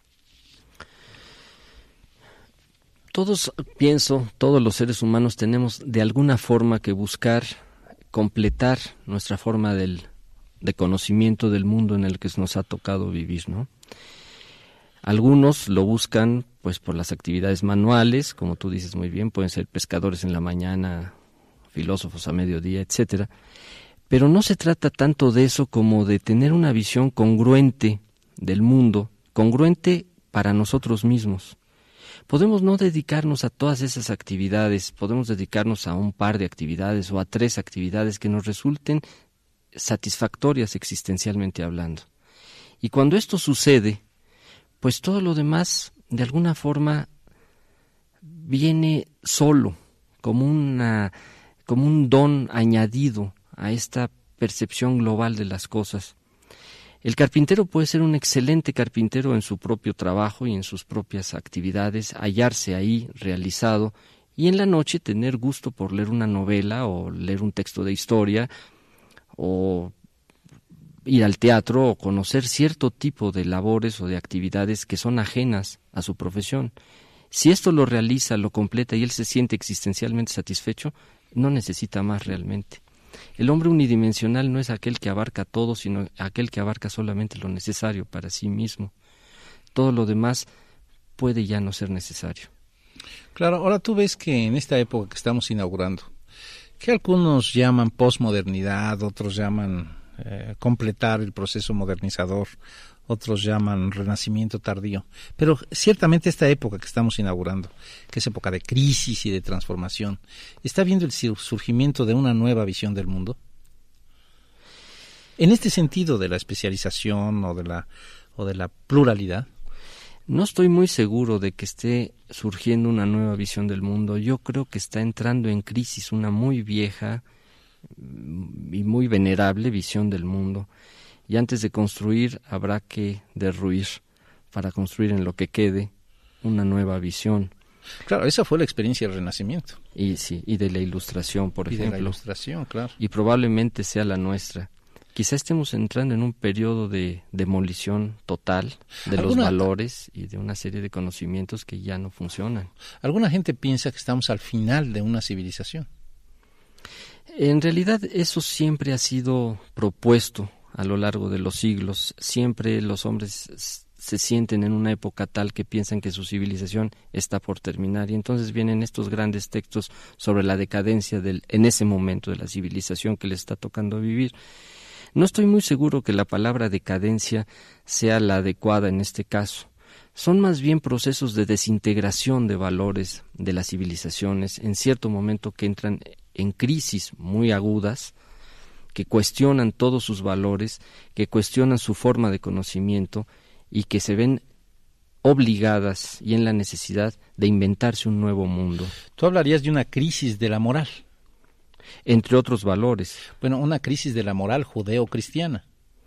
Todos, pienso, todos los seres humanos tenemos de alguna forma que buscar completar nuestra forma del, de conocimiento del mundo en el que nos ha tocado vivir, ¿no? Algunos lo buscan pues por las actividades manuales, como tú dices muy bien, pueden ser pescadores en la mañana, filósofos a mediodía, etcétera. Pero no se trata tanto de eso como de tener una visión congruente del mundo, congruente para nosotros mismos. Podemos no dedicarnos a todas esas actividades, podemos dedicarnos a un par de actividades o a tres actividades que nos resulten satisfactorias existencialmente hablando. Y cuando esto sucede, pues todo lo demás, de alguna forma, viene solo, como una, como un don añadido a esta percepción global de las cosas. El carpintero puede ser un excelente carpintero en su propio trabajo y en sus propias actividades, hallarse ahí realizado, y en la noche tener gusto por leer una novela o leer un texto de historia, o ir al teatro o conocer cierto tipo de labores o de actividades que son ajenas a su profesión. Si esto lo realiza, lo completa y él se siente existencialmente satisfecho, no necesita más realmente. El hombre unidimensional no es aquel que abarca todo, sino aquel que abarca solamente lo necesario para sí mismo. Todo lo demás puede ya no ser necesario. Claro, ahora tú ves que en esta época que estamos inaugurando, que algunos llaman posmodernidad, otros llaman eh, completar el proceso modernizador, otros llaman renacimiento tardío, pero ciertamente esta época que estamos inaugurando, que es época de crisis y de transformación, ¿está viendo el surgimiento de una nueva visión del mundo? En este sentido de la especialización o de la o de la pluralidad. No estoy muy seguro de que esté surgiendo una nueva visión del mundo. Yo creo que está entrando en crisis una muy vieja y muy venerable visión del mundo. Y antes de construir habrá que derruir para construir en lo que quede una nueva visión. Claro, esa fue la experiencia del Renacimiento. Y sí, y de la Ilustración, por y ejemplo. Y de la Ilustración, claro. Y probablemente sea la nuestra. Quizá estemos entrando en un periodo de demolición total de los valores y de una serie de conocimientos que ya no funcionan. Alguna gente piensa que estamos al final de una civilización. En realidad eso siempre ha sido propuesto a lo largo de los siglos. Siempre los hombres se sienten en una época tal que piensan que su civilización está por terminar. Y entonces vienen estos grandes textos sobre la decadencia del, en ese momento de la civilización que les está tocando vivir. No estoy muy seguro que la palabra decadencia sea la adecuada en este caso. Son más bien procesos de desintegración de valores de las civilizaciones, en cierto momento que entran en crisis muy agudas, que cuestionan todos sus valores, que cuestionan su forma de conocimiento y que se ven obligadas y en la necesidad de inventarse un nuevo mundo. Tú hablarías de una crisis de la moral. Entre otros valores. Bueno, una crisis de la moral judeo-cristiana.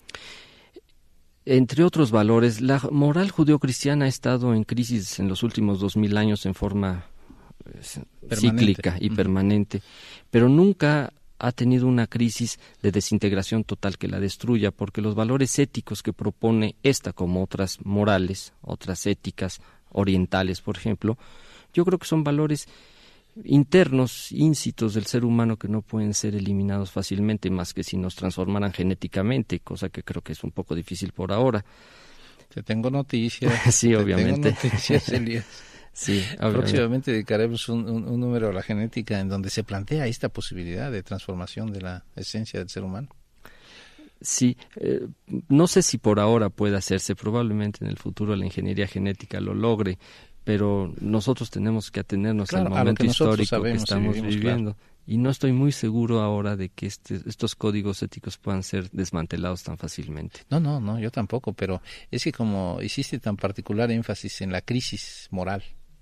Entre otros valores, la moral judeo-cristiana ha estado en crisis en los últimos dos mil años en forma permanente. cíclica y uh-huh. permanente, pero nunca ha tenido una crisis de desintegración total que la destruya, porque los valores éticos que propone esta, como otras morales, otras éticas orientales, por ejemplo, yo creo que son valores internos, íncitos del ser humano que no pueden ser eliminados fácilmente, más que si nos transformaran genéticamente, cosa que creo que es un poco difícil por ahora. Te tengo noticias. sí, te obviamente. Tengo noticias, Elías. sí, obviamente. Próximamente dedicaremos un, un, un número a la genética en donde se plantea esta posibilidad de transformación de la esencia del ser humano. Sí, eh, no sé si por ahora puede hacerse, probablemente en el futuro la ingeniería genética lo logre, pero nosotros tenemos que atenernos claro, al momento que histórico que estamos vivimos, viviendo. Claro. Y no estoy muy seguro ahora de que este, estos códigos éticos puedan ser desmantelados tan fácilmente. No, no, no, yo tampoco, pero es que como hiciste tan particular énfasis en la crisis moral,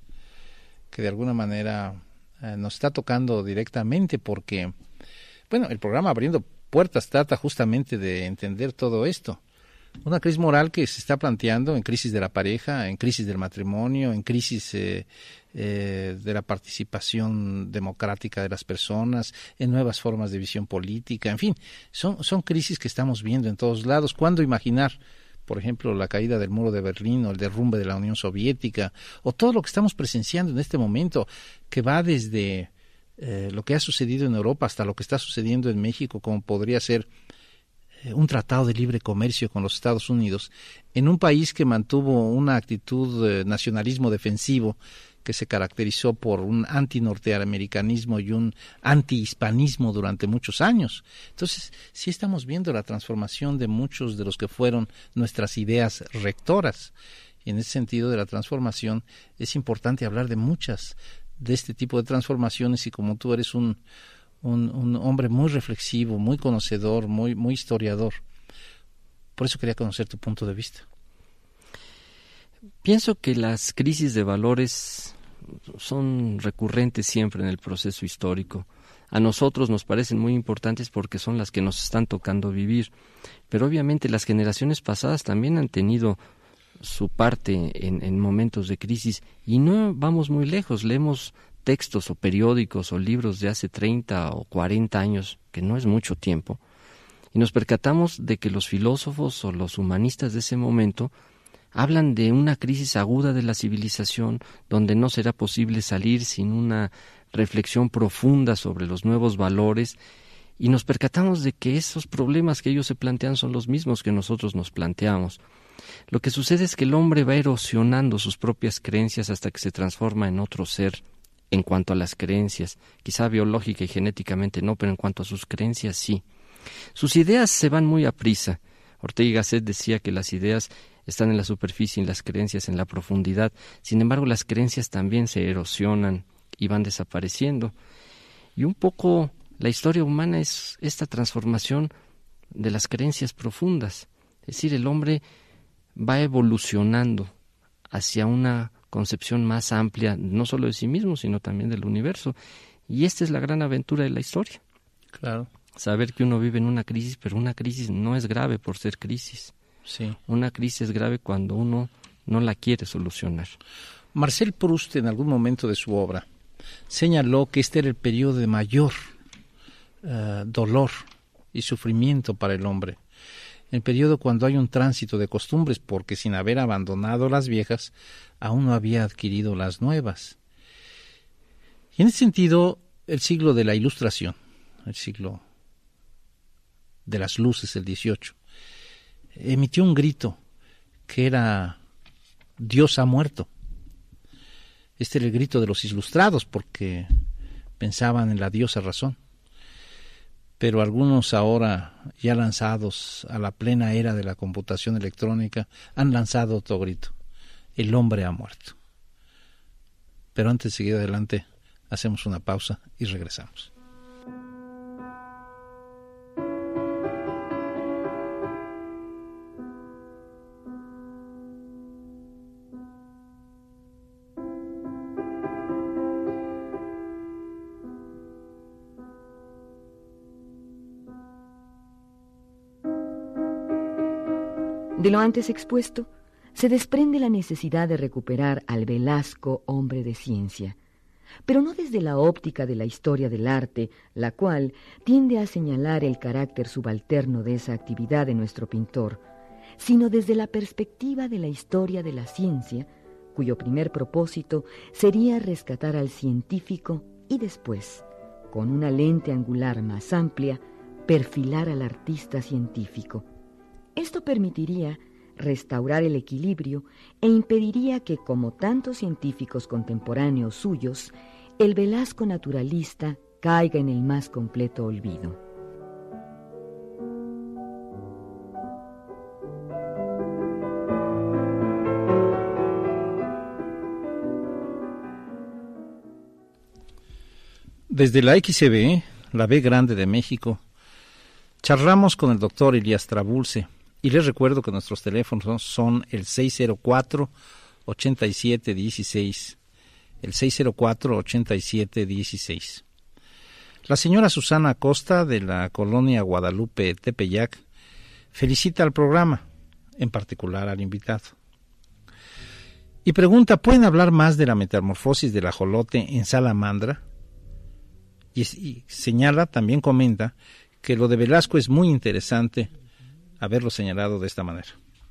que de alguna manera eh, nos está tocando directamente porque, bueno, el programa Abriendo Puertas trata justamente de entender todo esto. Una crisis moral que se está planteando en crisis de la pareja, en crisis del matrimonio, en crisis eh, eh, de la participación democrática de las personas, en nuevas formas de visión política, en fin, son, son crisis que estamos viendo en todos lados. ¿Cuándo imaginar, por ejemplo, la caída del muro de Berlín o el derrumbe de la Unión Soviética, o todo lo que estamos presenciando en este momento, que va desde eh, lo que ha sucedido en Europa hasta lo que está sucediendo en México, como podría ser un tratado de libre comercio con los Estados Unidos, en un país que mantuvo una actitud de nacionalismo defensivo que se caracterizó por un anti-norteamericanismo y un anti-hispanismo durante muchos años. Entonces, sí estamos viendo la transformación de muchos de los que fueron nuestras ideas rectoras. Y en ese sentido de la transformación es importante hablar de muchas de este tipo de transformaciones, y como tú eres un Un, un hombre muy reflexivo, muy conocedor, muy, muy historiador. Por eso quería conocer tu punto de vista. Pienso que las crisis de valores son recurrentes siempre en el proceso histórico. A nosotros nos parecen muy importantes porque son las que nos están tocando vivir, pero obviamente las generaciones pasadas también han tenido su parte en, en momentos de crisis, y no vamos muy lejos. Leemos textos o periódicos o libros de hace treinta o cuarenta años, que no es mucho tiempo, y nos percatamos de que los filósofos o los humanistas de ese momento hablan de una crisis aguda de la civilización, donde no será posible salir sin una reflexión profunda sobre los nuevos valores, y nos percatamos de que esos problemas que ellos se plantean son los mismos que nosotros nos planteamos. Lo que sucede es que el hombre va erosionando sus propias creencias hasta que se transforma en otro ser en cuanto a las creencias, quizá biológica y genéticamente no, pero en cuanto a sus creencias sí. Sus ideas se van muy a prisa. Ortega y Gasset decía que las ideas están en la superficie y las creencias en la profundidad. Sin embargo, las creencias también se erosionan y van desapareciendo. Y un poco la historia humana es esta transformación de las creencias profundas. Es decir, el hombre va evolucionando hacia una concepción más amplia, no solo de sí mismo, sino también del universo. Y esta es la gran aventura de la historia. Claro. Saber que uno vive en una crisis, pero una crisis no es grave por ser crisis. Sí. Una crisis es grave cuando uno no la quiere solucionar. Marcel Proust, en algún momento de su obra, señaló que este era el periodo de mayor uh, dolor y sufrimiento para el hombre. El periodo cuando hay un tránsito de costumbres, porque sin haber abandonado las viejas, aún no había adquirido las nuevas. Y en ese sentido, el siglo de la Ilustración, el siglo de las luces, el dieciocho, emitió un grito que era: Dios ha muerto. Este era el grito de los ilustrados, porque pensaban en la diosa razón. Pero algunos ahora, ya lanzados a la plena era de la computación electrónica, han lanzado otro grito: el hombre ha muerto. Pero antes de seguir adelante, hacemos una pausa y regresamos. De lo antes expuesto, se desprende la necesidad de recuperar al Velasco hombre de ciencia, pero no desde la óptica de la historia del arte, la cual tiende a señalar el carácter subalterno de esa actividad de nuestro pintor, sino desde la perspectiva de la historia de la ciencia, cuyo primer propósito sería rescatar al científico y después, con una lente angular más amplia, perfilar al artista científico. Esto permitiría restaurar el equilibrio e impediría que, como tantos científicos contemporáneos suyos, el Velasco naturalista caiga en el más completo olvido. Desde la X C B, la B grande de México, charlamos con el doctor Elías Trabulce. Y les recuerdo que nuestros teléfonos son el seis cero cuatro, ochenta y siete dieciséis, el seis cero cuatro, ochenta y siete dieciséis. La señora Susana Acosta, de la colonia Guadalupe Tepeyac, felicita al programa, en particular al invitado. Y pregunta, ¿pueden hablar más de la metamorfosis del ajolote en salamandra? Y, y señala, también comenta, que lo de Velasco es muy interesante haberlo señalado de esta manera.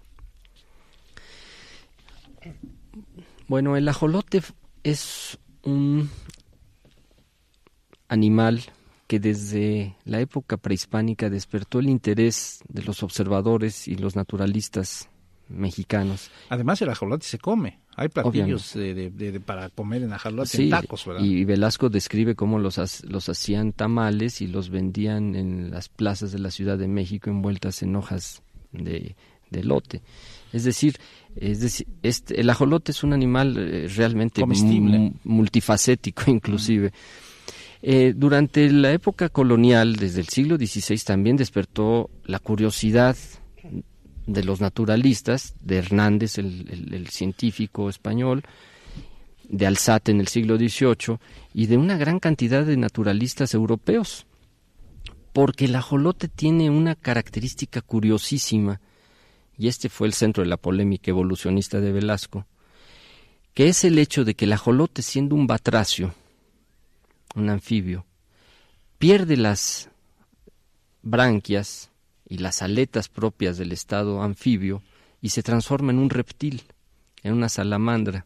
Bueno, el ajolote es un animal que desde la época prehispánica despertó el interés de los observadores y los naturalistas mexicanos. Además, el ajolote se come. Hay platillos de, de, de, de, para comer en ajolote, sí, en tacos, ¿verdad? Y Velasco describe cómo los, los hacían tamales y los vendían en las plazas de la Ciudad de México envueltas en hojas de, de elote. Es decir, es decir este, el ajolote es un animal eh, realmente m- multifacético inclusive. Uh-huh. Eh, durante la época colonial, desde el siglo dieciséis, también despertó la curiosidad de los naturalistas, de Hernández, el, el, el científico español, de Alzate en el siglo dieciocho, y de una gran cantidad de naturalistas europeos, porque el ajolote tiene una característica curiosísima, y este fue el centro de la polémica evolucionista de Velasco, que es el hecho de que el ajolote, siendo un batracio, un anfibio, pierde las branquias y las aletas propias del estado anfibio y se transforma en un reptil, en una salamandra.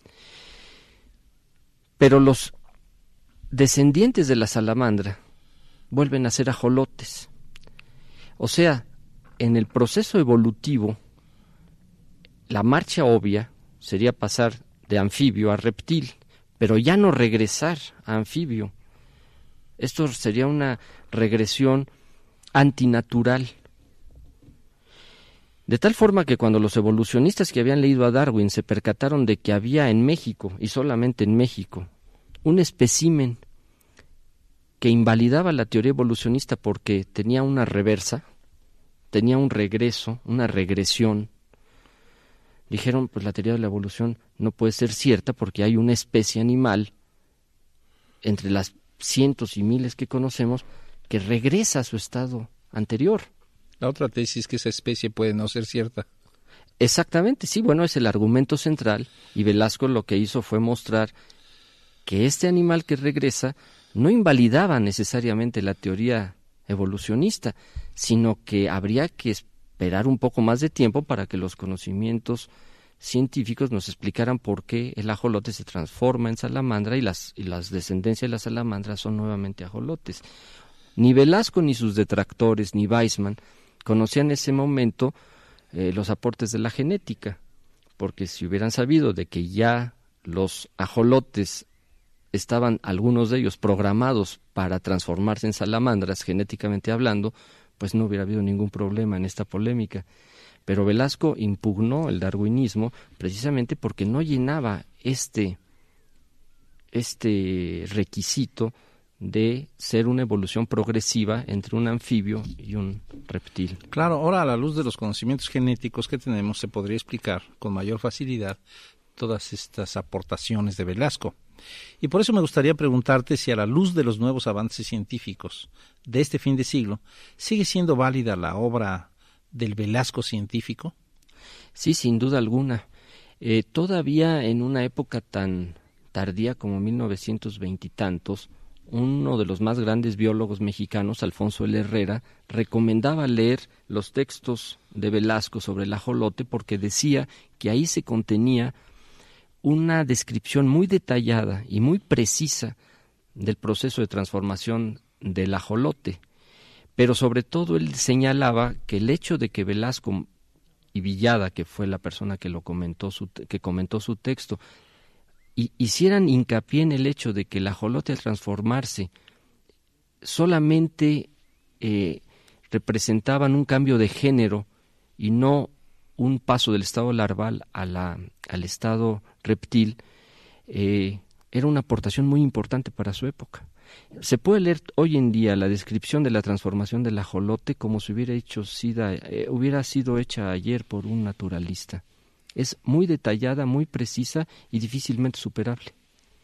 Pero los descendientes de la salamandra vuelven a ser ajolotes. O sea, en el proceso evolutivo, la marcha obvia sería pasar de anfibio a reptil, pero ya no regresar a anfibio. Esto sería una regresión antinatural. De tal forma que cuando los evolucionistas que habían leído a Darwin se percataron de que había en México, y solamente en México, un espécimen que invalidaba la teoría evolucionista porque tenía una reversa, tenía un regreso, una regresión, dijeron, pues la teoría de la evolución no puede ser cierta porque hay una especie animal, entre las cientos y miles que conocemos, que regresa a su estado anterior. La otra tesis es que esa especie puede no ser cierta. Exactamente, sí, bueno, es el argumento central, y Velasco lo que hizo fue mostrar que este animal que regresa no invalidaba necesariamente la teoría evolucionista, sino que habría que esperar un poco más de tiempo para que los conocimientos científicos nos explicaran por qué el ajolote se transforma en salamandra y las, y las descendencias de la salamandra son nuevamente ajolotes. Ni Velasco ni sus detractores, ni Weismann, conocían en ese momento eh, los aportes de la genética, porque si hubieran sabido de que ya los ajolotes estaban, algunos de ellos, programados para transformarse en salamandras, genéticamente hablando, pues no hubiera habido ningún problema en esta polémica. Pero Velasco impugnó el darwinismo precisamente porque no llenaba este, este requisito de ser una evolución progresiva entre un anfibio y un reptil. Claro, ahora a la luz de los conocimientos genéticos que tenemos se podría explicar con mayor facilidad todas estas aportaciones de Velasco. Y por eso me gustaría preguntarte si a la luz de los nuevos avances científicos de este fin de siglo, ¿sigue siendo válida la obra del Velasco científico? Sí, sin duda alguna. Eh, todavía en una época tan tardía como mil novecientos veinte y tantos, uno de los más grandes biólogos mexicanos, Alfonso L. Herrera, recomendaba leer los textos de Velasco sobre el ajolote porque decía que ahí se contenía una descripción muy detallada y muy precisa del proceso de transformación del ajolote. Pero sobre todo él señalaba que el hecho de que Velasco y Villada, que fue la persona que lo comentó su, que comentó su texto, y hicieran hincapié en el hecho de que el ajolote al transformarse solamente eh, representaban un cambio de género y no un paso del estado larval a la, al estado reptil, eh, era una aportación muy importante para su época. Se puede leer hoy en día la descripción de la transformación del ajolote como si hubiera, hecho, sida, eh, hubiera sido hecha ayer por un naturalista. Es muy detallada, muy precisa y difícilmente superable.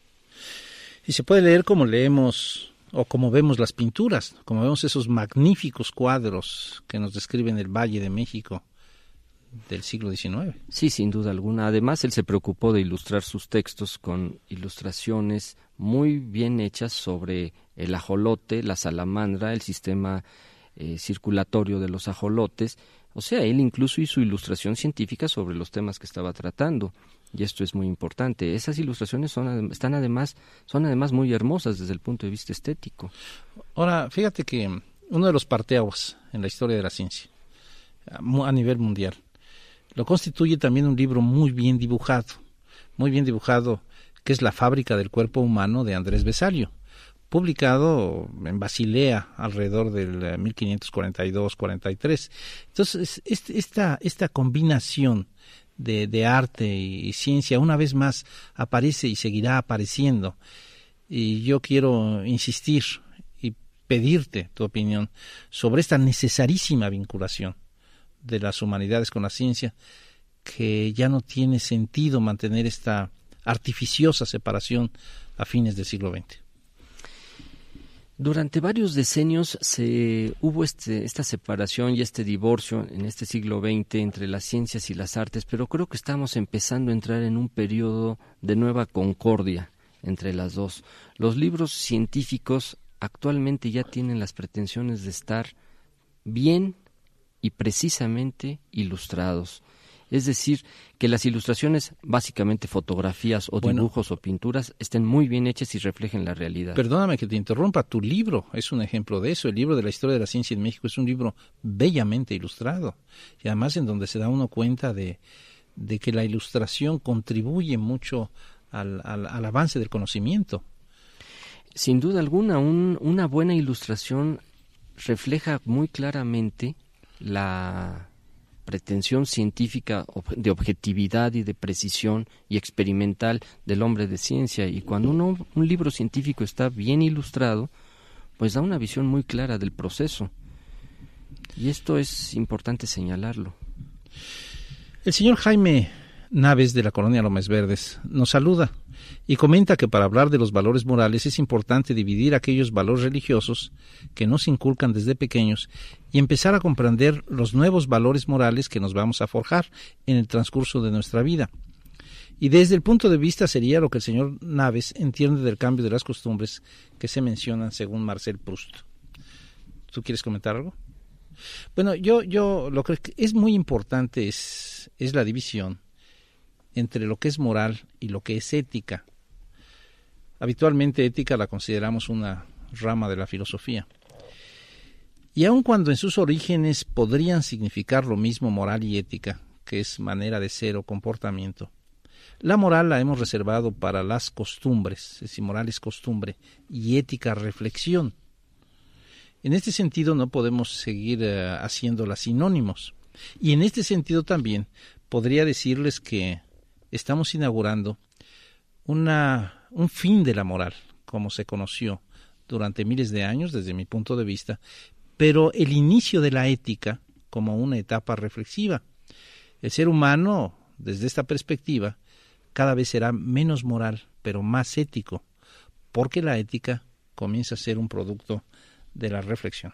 Y se puede leer como leemos o como vemos las pinturas, como vemos esos magníficos cuadros que nos describen el Valle de México del siglo diecinueve. Sí, sin duda alguna. Además, él se preocupó de ilustrar sus textos con ilustraciones muy bien hechas sobre el ajolote, la salamandra, el sistema eh, circulatorio de los ajolotes. O sea, él incluso hizo ilustración científica sobre los temas que estaba tratando, y esto es muy importante. Esas ilustraciones son, están además, son además muy hermosas desde el punto de vista estético. Ahora, fíjate que uno de los parteaguas en la historia de la ciencia, a nivel mundial, lo constituye también un libro muy bien dibujado, muy bien dibujado, que es La fábrica del cuerpo humano de Andrés Vesalio, publicado en Basilea alrededor del mil quinientos cuarenta y dos cuarenta y tres. Entonces, este, esta, esta combinación de, de arte y, y ciencia una vez más aparece y seguirá apareciendo. Y yo quiero insistir y pedirte tu opinión sobre esta necesarísima vinculación de las humanidades con la ciencia, que ya no tiene sentido mantener esta artificiosa separación a fines del siglo veinte. Durante varios decenios se hubo este, esta separación y este divorcio en este siglo veinte entre las ciencias y las artes, pero creo que estamos empezando a entrar en un periodo de nueva concordia entre las dos. Los libros científicos actualmente ya tienen las pretensiones de estar bien y precisamente ilustrados. Es decir, que las ilustraciones, básicamente fotografías o bueno, dibujos o pinturas, estén muy bien hechas y reflejen la realidad. Perdóname que te interrumpa, tu libro es un ejemplo de eso. El libro de la historia de la ciencia en México es un libro bellamente ilustrado, y además en donde se da uno cuenta de, de que la ilustración contribuye mucho al, al, al avance del conocimiento. Sin duda alguna, un, una buena ilustración refleja muy claramente la pretensión científica de objetividad y de precisión y experimental del hombre de ciencia, y cuando uno, un libro científico está bien ilustrado, pues da una visión muy clara del proceso, y esto es importante señalarlo. El señor Jaime Naves, de la colonia Lomas Verdes, nos saluda y comenta que para hablar de los valores morales es importante dividir aquellos valores religiosos que nos inculcan desde pequeños y empezar a comprender los nuevos valores morales que nos vamos a forjar en el transcurso de nuestra vida. Y desde el punto de vista sería lo que el señor Naves entiende del cambio de las costumbres que se mencionan según Marcel Proust. ¿Tú quieres comentar algo? Bueno, yo, yo lo que es muy importante es, es la división entre lo que es moral y lo que es ética. Habitualmente ética la consideramos una rama de la filosofía. Y aun cuando en sus orígenes podrían significar lo mismo moral y ética, que es manera de ser o comportamiento, la moral la hemos reservado para las costumbres, es decir, moral es costumbre y ética reflexión. En este sentido no podemos seguir uh, haciéndolas sinónimos. Y en este sentido también podría decirles que estamos inaugurando una, un fin de la moral, como se conoció durante miles de años, desde mi punto de vista, pero el inicio de la ética como una etapa reflexiva. El ser humano, desde esta perspectiva, cada vez será menos moral, pero más ético, porque la ética comienza a ser un producto de la reflexión.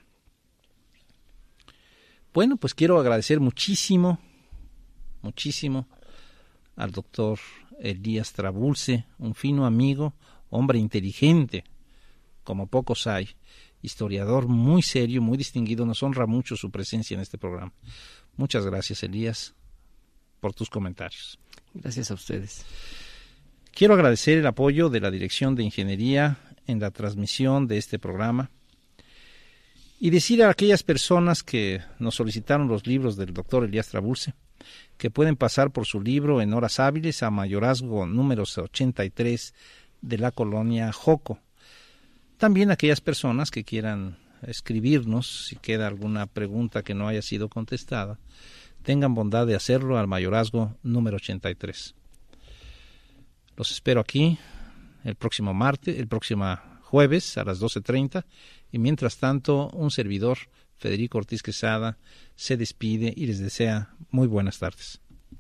Bueno, pues quiero agradecer muchísimo, muchísimo al doctor Elías Trabulce, un fino amigo, hombre inteligente, como pocos hay, historiador muy serio, muy distinguido. Nos honra mucho su presencia en este programa. Muchas gracias, Elías, por tus comentarios. Gracias a ustedes. Quiero agradecer el apoyo de la Dirección de Ingeniería en la transmisión de este programa y decir a aquellas personas que nos solicitaron los libros del doctor Elías Trabulce que pueden pasar por su libro en horas hábiles a Mayorazgo número ochenta y tres de la colonia Joco. También aquellas personas que quieran escribirnos, si queda alguna pregunta que no haya sido contestada, tengan bondad de hacerlo al Mayorazgo número ochenta y tres. Los espero aquí el próximo martes, el próximo jueves a las doce treinta, y mientras tanto un servidor, Federico Ortiz Quesada, se despide y les desea muy buenas tardes.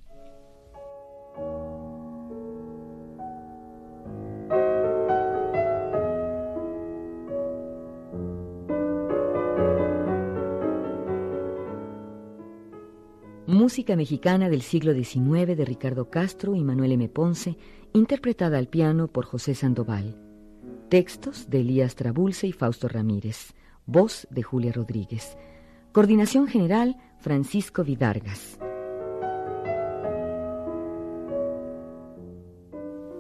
Música mexicana del siglo diecinueve de Ricardo Castro y Manuel M. Ponce, interpretada al piano por José Sandoval. Textos de Elías Trabulce y Fausto Ramírez. Voz de Julia Rodríguez. Coordinación general, Francisco Vidargas.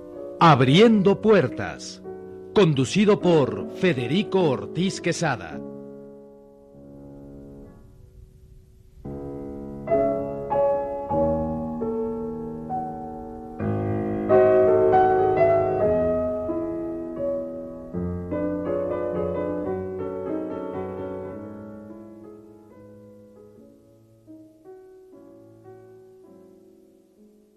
Abriendo puertas. Conducido por Federico Ortiz Quesada.